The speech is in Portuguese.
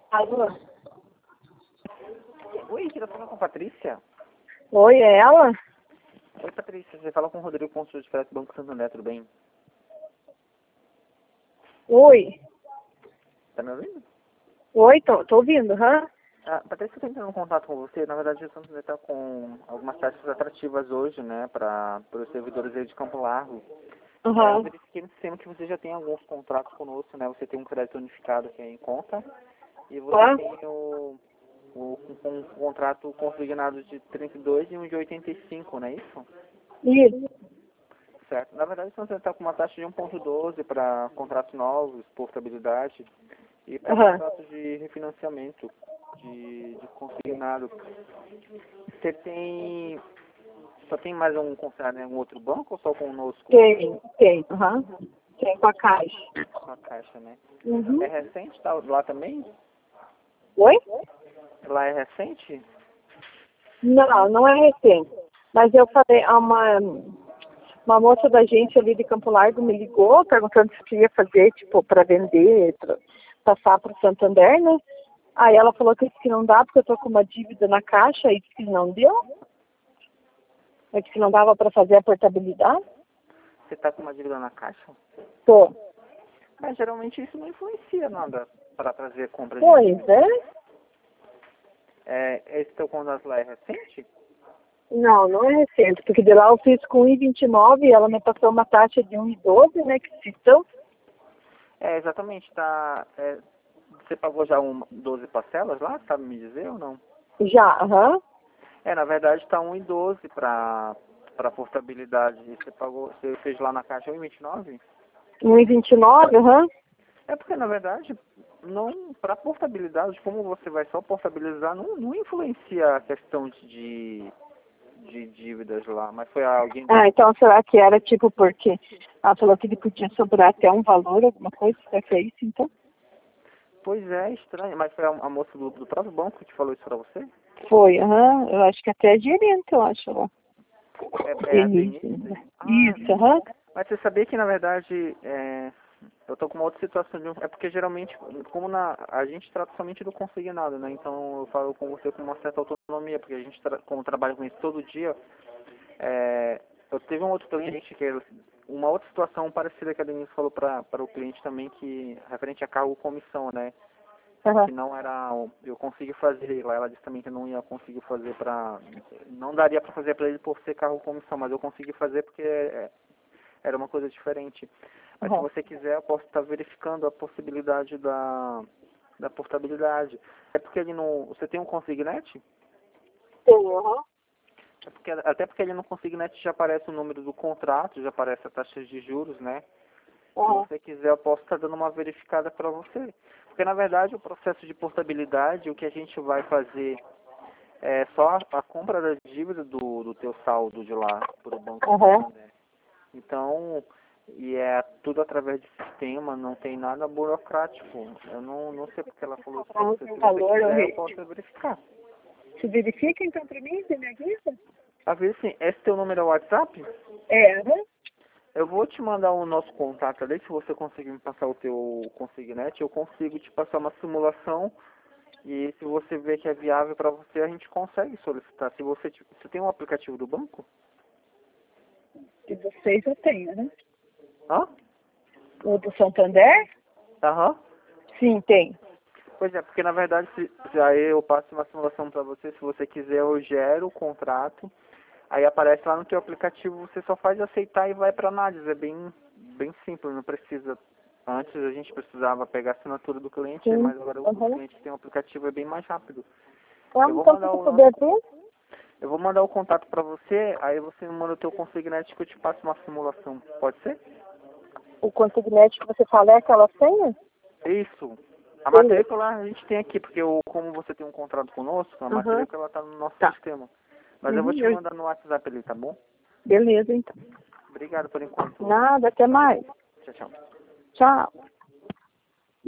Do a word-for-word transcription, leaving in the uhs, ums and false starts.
Alô? Oi, você tá falando com a Patrícia? Oi, é ela? Oi, Patrícia, você fala com o Rodrigo Consultor de Crédito Banco Santander, tudo bem? Oi. Tá me ouvindo? Oi, tô, tô ouvindo, hã? Ah, Patrícia, eu tô entrando em contato com você. Na verdade, o Santander tá com algumas taxas atrativas hoje, né, para os servidores aí de Campo Largo. É, eu Aham. verifiquei no sistema que você já tem alguns contratos conosco, né? Você tem um crédito unificado aqui em conta e você Hã? tem o, o, um, um contrato consignado de trinta e dois e um de oitenta e cinco, não é isso? Isso. Certo. Na verdade, você está com uma taxa de um ponto doze para contratos novos, portabilidade, e para Aham. contratos de refinanciamento, de, de consignado. Você tem... Só tem mais um contrato em um outro banco ou só conosco? Tem, tem. Aham. Tem com a caixa. Com a Caixa, né? Uhum. É recente? Tá lá também? Oi? Lá é recente? Não, não é recente. Mas eu falei, a uma, uma moça da gente ali de Campo Largo me ligou, perguntando se queria fazer, tipo, para vender, pra passar para o Santander, né? Aí ela falou que disse que não dá, porque eu tô com uma dívida na caixa, e disse que não deu. Eu disse que não dava para fazer a portabilidade. Você está com uma dívida na Caixa? Tô. Mas geralmente isso não influencia nada para trazer compra de Pois dívida. é. É, esse teu contrato lá é recente? Não, não é recente, porque de lá eu fiz com um e vinte e nove e ela me passou uma taxa de um e doze, né, que citam. É, exatamente. Tá, é, você pagou já um, doze parcelas lá, sabe me dizer ou não? Já, aham. É, na verdade está um e doze para para portabilidade. E você pagou, você fez lá na Caixa um e vinte e nove? um e vinte e nove, aham. É porque, na verdade, não para portabilidade, como você vai só portabilizar, não, não influencia a questão de, de dívidas lá. Mas foi alguém... Ah, então será que era tipo porque ela falou que ele podia sobrar até um valor, alguma coisa? Será que é isso, então? Pois é, estranho. Mas foi a, a moça do, do próprio banco que falou isso para você? Foi, aham. Eu acho que até é gerente, eu acho, lá. É, é a Denise. Denise? Né? Ah, Isso, aham. mas você sabia que, na verdade, é, eu tô com uma outra situação de um... É porque, geralmente, como na, a gente trata somente do consignado, né? Então, eu falo com você com uma certa autonomia, porque a gente, tra, como trabalha com isso todo dia, é, eu teve um outro cliente que... Uma outra situação parecida que a Denise falou para o cliente também, que referente a cargo comissão, né? Aham. Que não era... Eu consegui fazer lá, ela disse também que eu não ia conseguir fazer para... Não daria para fazer para ele por ser cargo comissão, mas eu consegui fazer porque... É, era uma coisa diferente. Mas se Aham. você quiser, eu posso estar verificando a possibilidade da, da portabilidade. É porque ele não... Você tem um consignete? Tem, aham. É porque, até porque ele no consignete já aparece o número do contrato, já aparece a taxa de juros, né? Se Aham. você quiser, eu posso estar dando uma verificada para você. Porque, na verdade, o processo de portabilidade, o que a gente vai fazer é só a, a compra da dívida do, do teu saldo de lá para o Banco Aham. Santander. Então, e é tudo através de sistema, não tem nada burocrático. Eu não, não sei porque ela falou isso pra Não você. tem Se você valor, eu quiser, eu re- posso verificar. Se verifica então pra mim, você me avisa? Às vezes, sim, esse teu número é o WhatsApp? É, aham. Eu vou te mandar o nosso contato ali, se você conseguir me passar o teu consignete, eu consigo te passar uma simulação e se você ver que é viável para você, a gente consegue solicitar. Se você, ti- você tem um aplicativo do banco? De vocês eu tenho, né? Hã? O do Santander? Aham. Sim, tem. Pois é, porque na verdade, se, se aí eu passo uma simulação para você, se você quiser, eu gero o contrato, aí aparece lá no teu aplicativo, você só faz aceitar e vai para análise. É bem, bem simples, não precisa. Antes a gente precisava pegar a assinatura do cliente, Sim. mas agora os Aham. clientes que têm um aplicativo é bem mais rápido. Ah, Eu vou então se mandar você o nosso, puder ver, eu vou mandar o contato para você, aí você me manda o teu consignete que eu te passo uma simulação. Pode ser? o consignete que você fala é aquela senha? Isso. A Beleza. matrícula a gente tem aqui, porque o, como você tem um contrato conosco, a Aham. matrícula está no nosso Tá. sistema. Mas eu vou Uhum. te eu- mandar no WhatsApp ali, tá bom? Beleza, então. Obrigado por enquanto. Nada, até mais. Tchau, tchau. Tchau.